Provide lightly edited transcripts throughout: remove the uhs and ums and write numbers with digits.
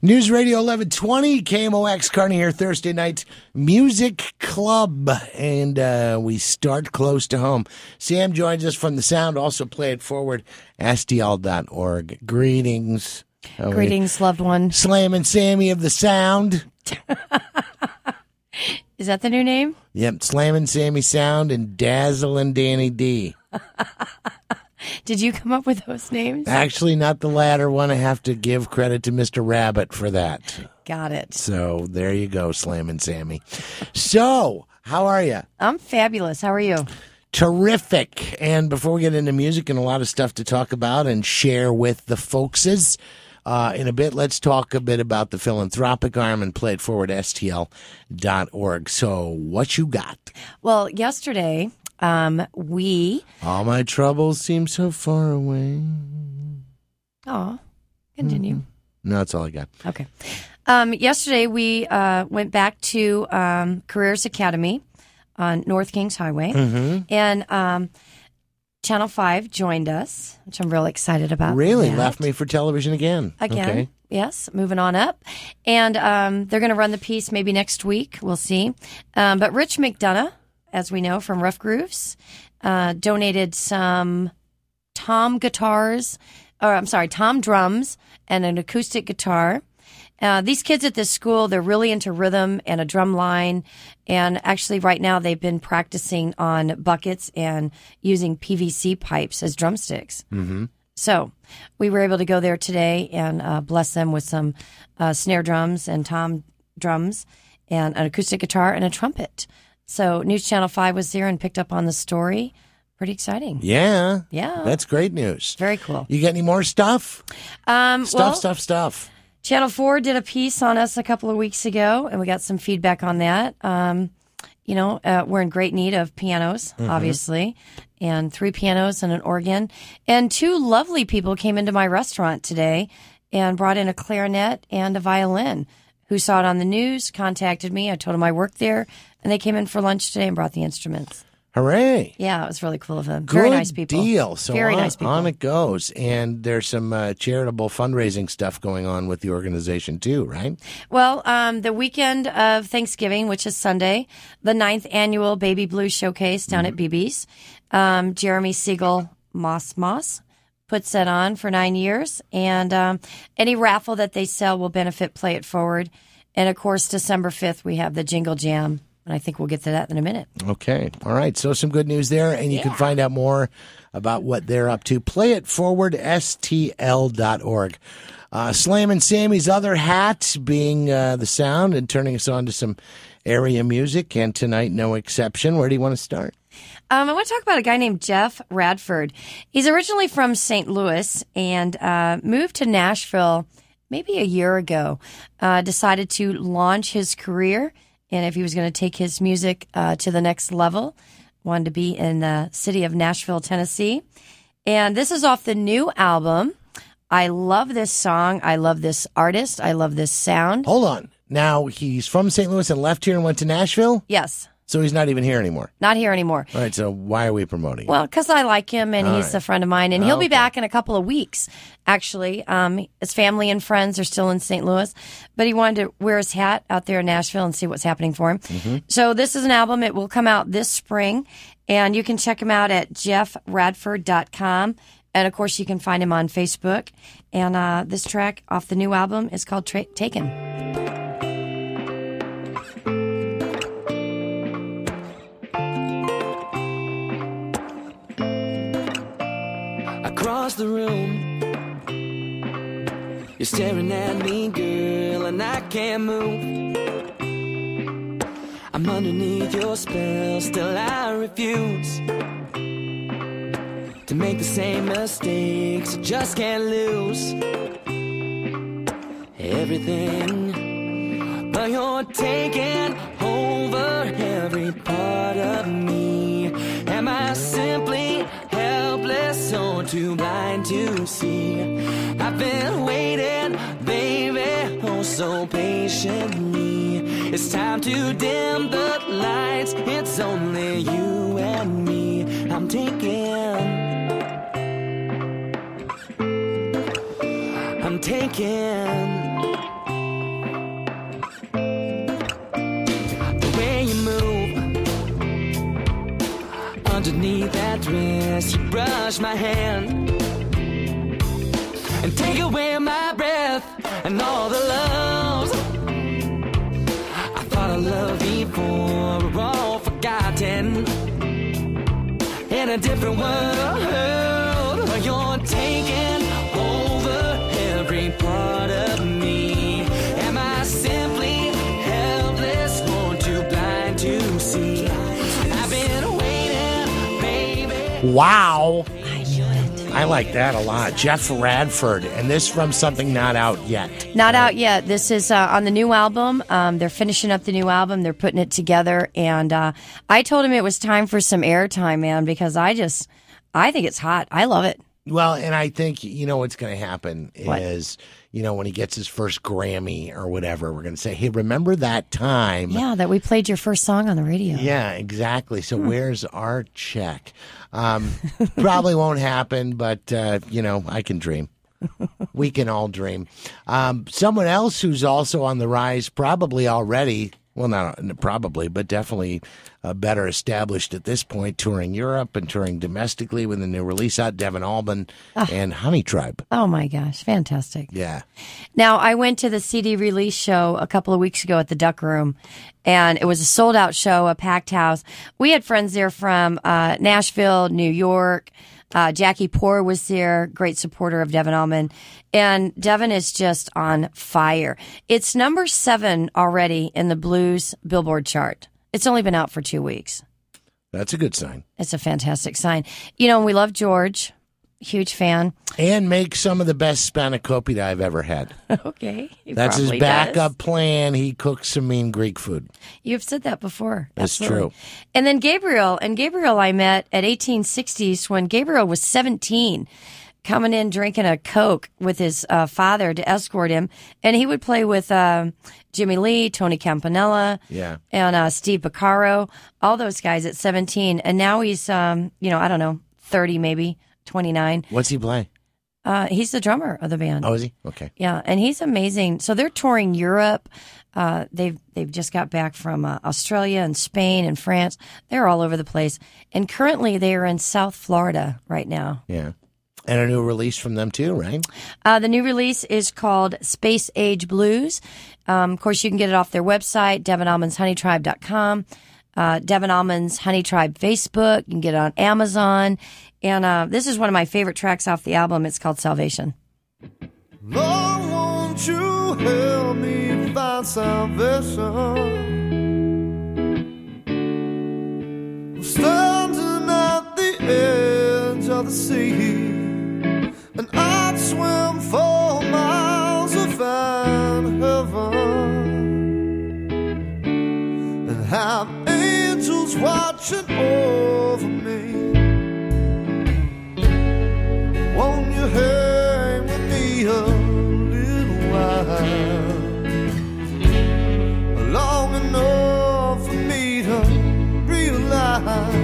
News Radio 1120, KMOX, Kearney here, Thursday night music club, and we start close to home. Sam joins us from the sound, also play it forward, STL.org. Greetings. Greetings, loved one. Slam and Sammy of the sound. Is that the new name? Yep, Slam and Sammy Sound and Dazzle and Danny D. Did you come up with those names? Actually, not the latter one. I have to give credit to Mr. Rabbit for that. Got it. So there you go, Slam and Sammy. So, how are you? I'm fabulous. How are you? Terrific. And before we get into music and a lot of stuff to talk about and share with the folkses, in a bit, let's talk a bit about the philanthropic arm and play it forward, STL.org. So, what you got? Well, yesterday, All my troubles seem so far away. Oh, continue. Mm-hmm. No, that's all I got. Okay. Yesterday, we went back to Careers Academy on North Kings Highway, and Channel 5 joined us, which I'm really excited about. Really? Left me for television again. Okay. Yes, moving on up. And they're going to run the piece maybe next week. We'll see. But Rich McDonough, as we know from Rough Grooves, donated some tom drums and an acoustic guitar. These kids at this school, they're really into rhythm and a drum line. And actually right now they've been practicing on buckets and using PVC pipes as drumsticks. Mm-hmm. So we were able to go there today and bless them with some snare drums and tom drums and an acoustic guitar and a trumpet. So News Channel 5 was there and picked up on the story. Pretty exciting. Yeah. Yeah. That's great news. Very cool. You got any more stuff? Stuff. Channel 4 did a piece on us a couple of weeks ago, and we got some feedback on that. We're in great need of pianos, obviously, and 3 pianos and an organ. And 2 lovely people came into my restaurant today and brought in a clarinet and a violin, who saw it on the news, contacted me. I told them I worked there, and they came in for lunch today and brought the instruments. Hooray. Yeah, it was really cool of them. Good Very nice people. Deal. So Very nice people. On it goes. And there's some charitable fundraising stuff going on with the organization too, right? Well, the weekend of Thanksgiving, which is Sunday, the 9th annual Baby Blues Showcase down at BB's. Jeremy Siegel Moss puts that on for 9 years. And any raffle that they sell will benefit Play It Forward. And, of course, December 5th, we have the Jingle Jam. And I think we'll get to that in a minute. Okay. All right. So some good news there. And you can find out more about what they're up to. Play it forward, STL.org. Slam and Sammy's other hat being the sound and turning us on to some area music. And tonight, no exception. Where do you want to start? I want to talk about a guy named Jeff Radford. He's originally from St. Louis and moved to Nashville maybe a year ago. Decided to launch his career. And if he was going to take his music to the next level, wanted to be in the city of Nashville, Tennessee. And this is off the new album. I love this song. I love this artist. I love this sound. Hold on. Now, he's from St. Louis and left here and went to Nashville? Yes. So he's not even here anymore? Not here anymore. All right, so why are we promoting him? Well, because I like him and he's a friend of mine. And he'll be back in a couple of weeks, actually. His family and friends are still in St. Louis. But he wanted to wear his hat out there in Nashville and see what's happening for him. Mm-hmm. So this is an album. It will come out this spring. And you can check him out at jeffradford.com. And, of course, you can find him on Facebook. And this track off the new album is called Taken. Across the room, you're staring at me, girl, and I can't move. I'm underneath your spell, still I refuse to make the same mistakes, I just can't lose everything, but you're taking over every part of me. Am I simply helpless or too blind to see? I've been waiting, baby, oh so patiently. It's time to dim the lights, it's only you and me. I'm taking crush my hand and take away my breath and all the loves I thought I loved before were all forgotten in a different world where you're taking over every part of me. Am I simply helpless or too blind to see? I've been waiting, baby. Wow. I knew it. I like that a lot. Jeff Radford, and this from something not out yet. Not out yet. This is on the new album. They're finishing up the new album. They're putting it together. And I told him it was time for some airtime, man, because I think it's hot. I love it. Well, and I think, you know, what's going to happen What? is, you know, when he gets his first Grammy or whatever, we're going to say, hey, remember that time? Yeah, that we played your first song on the radio. Yeah, exactly. So where's our check? Probably won't happen, but, you know, I can dream. We can all dream. Someone else who's also on the rise, probably already, well, not probably, but definitely better established at this point, touring Europe and touring domestically with a new release out, Devin Allman and Honey Tribe. Oh, my gosh. Fantastic. Yeah. Now, I went to the CD release show a couple of weeks ago at the Duck Room, and it was a sold-out show, a packed house. We had friends there from Nashville, New York. Jackie Poore was there, great supporter of Devin Allman. And Devin is just on fire. It's number 7 already in the blues Billboard chart. It's only been out for 2 weeks. That's a good sign. It's a fantastic sign. You know, we love George. Huge fan. And make some of the best spanakopita I've ever had. Okay. He That's his probably backup does. plan. He cooks some mean Greek food. You've said that before. That's Absolutely. true. And then Gabriel I met at 1860s when Gabriel was 17, coming in drinking a Coke with his father to escort him. And he would play with Jimmy Lee, Tony Campanella, Yeah. and Steve Vaccaro, all those guys at 17. And now he's, I don't know, 30 maybe, 29. What's he play? He's the drummer of the band. Oh, is he? Okay. Yeah, and he's amazing. So they're touring Europe. They've just got back from Australia and Spain and France. They're all over the place. And currently they are in South Florida right now. Yeah. And a new release from them too, right? The new release is called Space Age Blues. Of course, you can get it off their website, DevinAllmansHoneyTribe.com, Devin Allman's Honey Tribe Facebook. You can get it on Amazon. And this is one of my favorite tracks off the album. It's called Salvation. Lord, won't you help me find salvation? I'm standing at the edge of the sea, and I'd swim 4 miles to find heaven, and have angels watching over me. Won't you hang with me a little while, long enough for me to realize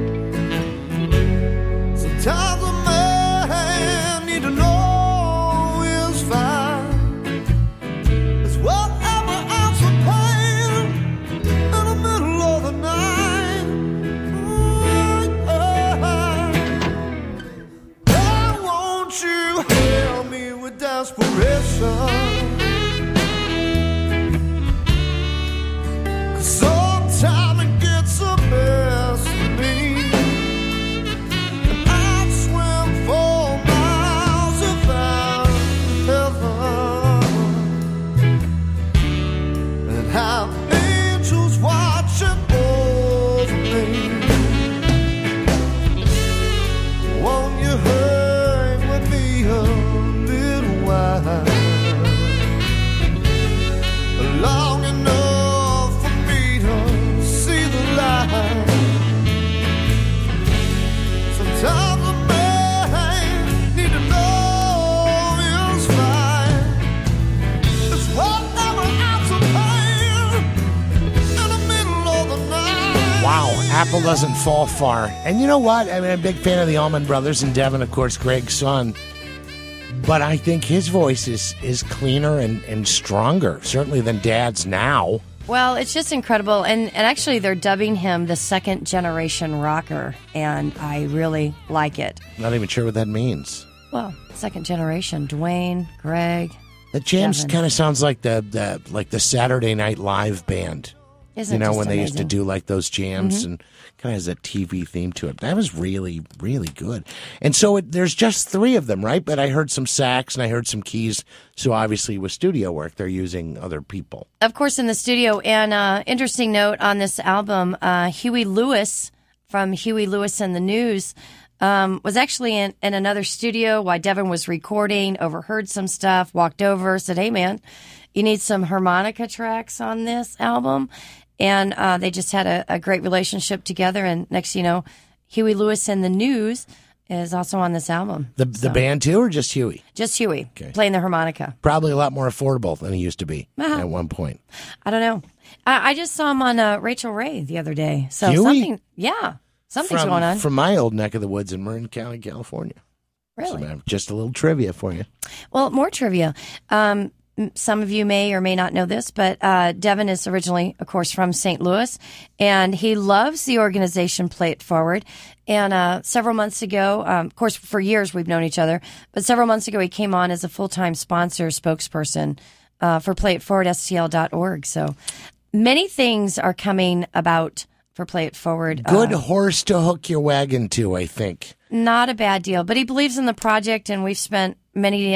sometimes a man need to know his fine. It's whatever else the pain in the middle of the night. Won't you help me with desperation? Sometimes it gets the best of me, and I'd swim 4 miles to find heaven, and have angels watching over me. Won't you hang with me a little while, long enough for me to see the light? Sometimes a man need to know his fight. It's whatever else of pain in the middle of the night. Wow. Apple doesn't fall far. And you know what? I mean, I'm a big fan of the Allman Brothers and Devin, of course, Greg's son. But I think his voice is cleaner and stronger, certainly than Dad's now. Well, it's just incredible. And actually, they're dubbing him the second generation rocker, and I really like it. Not even sure what that means. Well, second generation. Dwayne, Greg. The jams Devin. kind of sounds like the Saturday Night Live band. Isn't You know, just when they used to amazing? do like those jams and kind of has a TV theme to it. That was really, really good. And so there's just 3 of them, right? But I heard some sax and I heard some keys. So obviously with studio work, they're using other people. Of course, in the studio. And interesting note on this album, Huey Lewis from Huey Lewis and the News was actually in another studio while Devin was recording, overheard some stuff, walked over, said, hey, man, you need some harmonica tracks on this album. And they just had a great relationship together. And next, you know, Huey Lewis and the News is also on this album. The band too, or just Huey? Just Huey playing the harmonica. Probably a lot more affordable than he used to be at one point. I don't know. I just saw him on Rachel Ray the other day. So Huey? something's going on. From my old neck of the woods in Marin County, California. Really? So, just a little trivia for you. Well, more trivia. Some of you may or may not know this, but Devin is originally, of course, from St. Louis, and he loves the organization Play It Forward. And several months ago, of course, for years we've known each other, but several months ago he came on as a full-time sponsor spokesperson for PlayItForwardSTL.org. So many things are coming about for Play It Forward. Good horse to hook your wagon to, I think. Not a bad deal, but he believes in the project, and we've spent many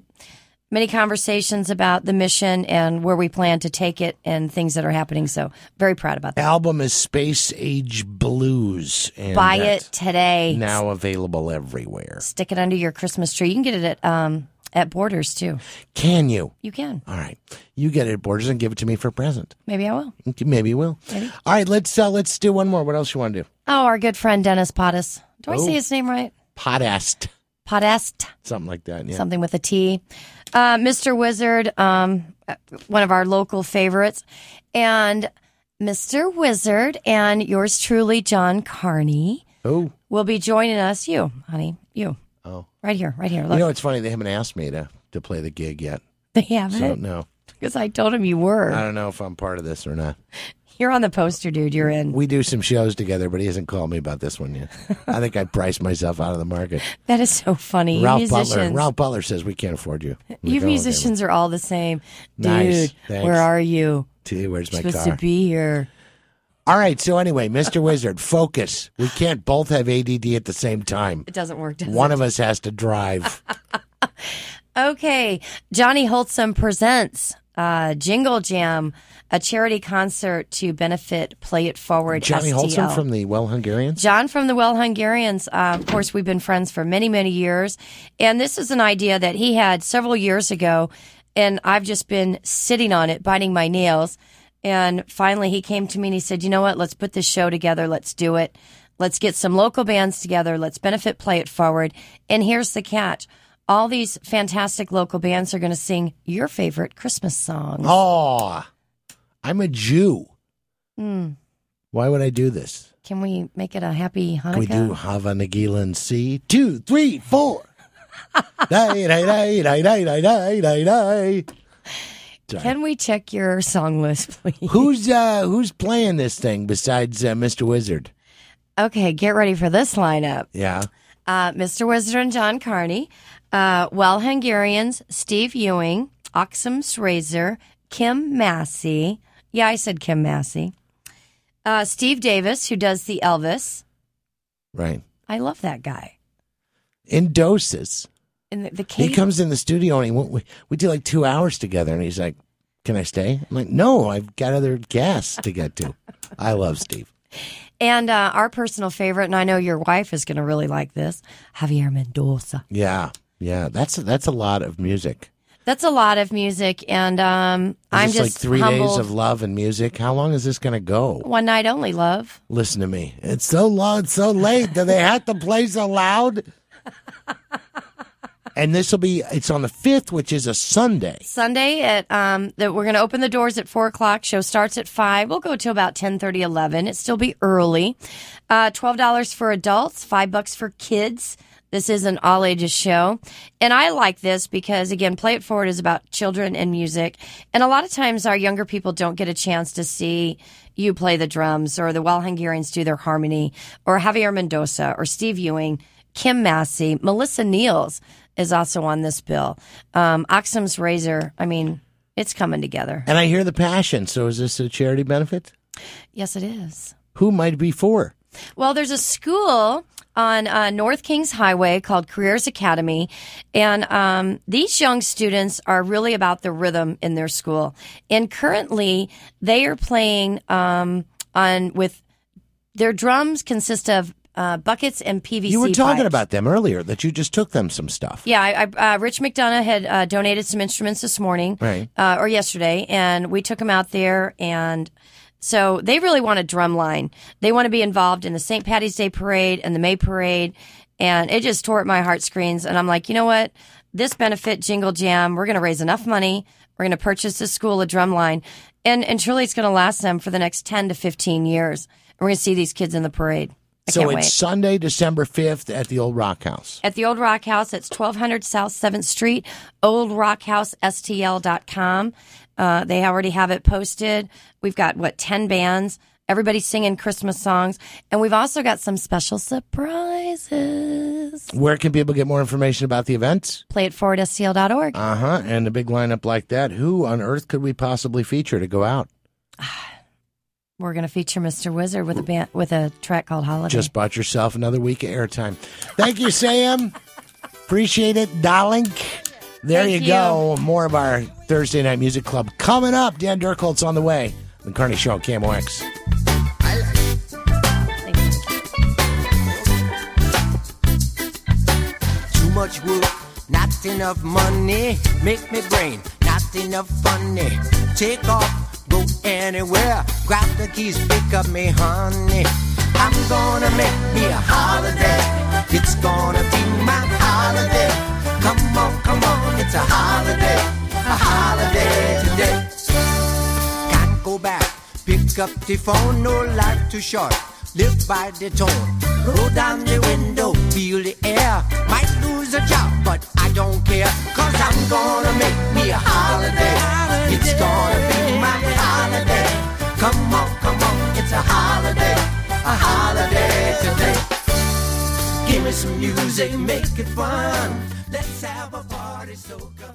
conversations about the mission and where we plan to take it and things that are happening. So very proud about that. Album is Space Age Blues. And Buy that's it today. Now available everywhere. Stick it under your Christmas tree. You can get it at Borders too. Can you? You can. All right. You get it at Borders and give it to me for a present. Maybe I will. Maybe you will. Maybe. All right, let's do one more. What else you want to do? Oh, our good friend Dennis Pottis. Do I Oh. say his name right? Podest. Podest. Something like that, yeah. Something with a T. Mr. Wizard, one of our local favorites. And Mr. Wizard and yours truly, John Carney, Oh. will be joining us. You, honey, you. Oh. Right here, right here. Look. You know, it's funny. They haven't asked me to play the gig yet. They So, haven't. no. Because I told him you were. I don't know if I'm part of this or not. You're on the poster, dude. You're in. We do some shows together, but he hasn't called me about this one yet. I think I priced myself out of the market. That is so funny. Ralph musicians, Butler says we can't afford you. I'm you like, "Oh, okay, musicians are all the same. Dude, Nice. Thanks. where are you? T, where's my You're supposed car? to be here. All right. So anyway, Mr. Wizard, focus. We can't both have ADD at the same time. It doesn't work, does One it? of us has to drive. Okay. Johnny Holtzum presents Jingle Jam, a charity concert to benefit Play It Forward Johnny STL. Holtzum from the Well Hungarians. John from the Well Hungarians. Of course, we've been friends for many, many years. And this is an idea that he had several years ago. And I've just been sitting on it, biting my nails. And finally, he came to me and he said, you know what? Let's put this show together. Let's do it. Let's get some local bands together. Let's benefit Play It Forward. And here's the catch. All these fantastic local bands are going to sing your favorite Christmas songs. Oh, I'm a Jew. Hmm. Why would I do this? Can we make it a happy Hanukkah? Can we do Hava Nagilan C? 2, 3, 4. Die, die, die, die, die, die, die, die, die. Sorry. Can we check your song list, please? Who's playing this thing besides Mr. Wizard? Okay, get ready for this lineup. Yeah. Mr. Wizard and John Carney, Well Hungarians, Steve Ewing, Oxum's Razor, Kim Massey. Yeah, I said Kim Massey. Steve Davis, who does the Elvis. Right. I love that guy. In doses. And the He comes in the studio and we do like 2 hours together and he's like, can I stay? I'm like, no, I've got other guests to get to. I love Steve. And our personal favorite, and I know your wife is going to really like this, Javier Mendoza. Yeah. Yeah. That's a lot of music. That's a lot of music, and I'm Is this just like 3 humbled. days of love and music. How long is this going to go? One night only, love. Listen to me. It's so long, it's so late. Do they have to play so loud? And it's on the 5th, which is a Sunday. Sunday at that we're going to open the doors at 4:00. Show starts at 5. We'll go till about 10:30, 11. It still be early. $12 for adults, $5 for kids. This is an all ages show. And I like this because, again, Play It Forward is about children and music. And a lot of times our younger people don't get a chance to see you play the drums, or the Wild Hungarians do their harmony, or Javier Mendoza, or Steve Ewing, Kim Massey, Melissa Niels is also on this bill. Oxum's Razor. I mean, it's coming together. And I hear the passion. So is this a charity benefit? Yes, it is. Who might it be for? Well, there's a school on North Kings Highway called Careers Academy, and these young students are really about the rhythm in their school. And currently, they are playing with their drums consist of buckets and PVC. You were talking pipes. about them earlier, that you just took them some stuff. Yeah, Rich McDonough had donated some instruments this morning, Right. Or yesterday, and we took them out there, and so they really want a drum line. They want to be involved in the St. Patty's Day Parade and the May Parade, and it just tore at my heartstrings. And I'm like, you know what? This benefit Jingle Jam, we're going to raise enough money. We're going to purchase this school a drum line, and truly it's going to last them for the next 10 to 15 years. And we're going to see these kids in the parade. I So can't it's wait. Sunday, December 5th at the Old Rock House. At the Old Rock House, it's 1200 South 7th Street, oldrockhousestl.com. They already have it posted. We've got, 10 bands. Everybody's singing Christmas songs. And we've also got some special surprises. Where can people get more information about the event? PlayItForwardSTL.org. And a big lineup like that. Who on earth could we possibly feature to go out? We're going to feature Mr. Wizard with a track called Holiday. Just bought yourself another week of airtime. Thank you, Sam. Appreciate it, darling. There Thank you go. More of our Thursday Night Music Club coming up. Dan Dirkholt's on the way. The Carney Show, KMOX. Thank you. Too much work, not enough money. Make me brain, not enough funny. Take off, go anywhere. Grab the keys, pick up me honey. I'm gonna make me a holiday. It's gonna be my holiday. Come on, it's a holiday today. Can't go back, pick up the phone, no life too short. Live by the tone, roll down the window, feel the air. Might lose a job, but I don't care. Cause I'm gonna make me a holiday. It's gonna be my holiday. Come on, it's a holiday today. Give me some music, make it fun. Let's have a party, so come.